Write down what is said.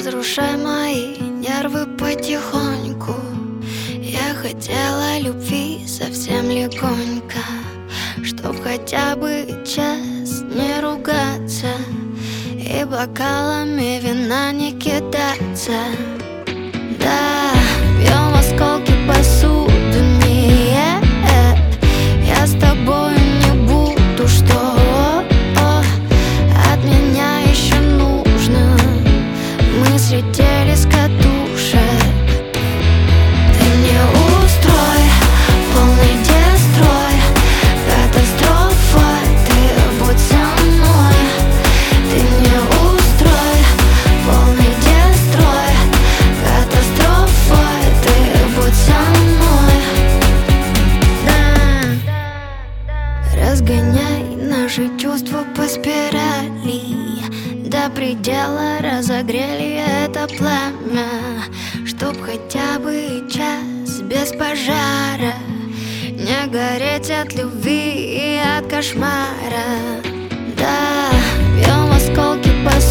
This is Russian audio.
разрушай мои нервы потихоньку. Я хотела любви совсем легонько, чтоб хотя бы час не ругаться и бокалами вина не кидаться. Да, бьем осколки посуды, нет, я с тобой не буду, что от меня еще нужно. Мы слетели с катушек. Ты мне устрой полный дестрой, катастрофа, ты будь со мной. Ты мне устрой полный дестрой, катастрофа, ты будь со мной. Да. Разгоняй наши чувства по спирали, до предела разогрели это пламя, чтоб хотя бы час без пожара не гореть от любви и от кошмара. Да, бьем осколки по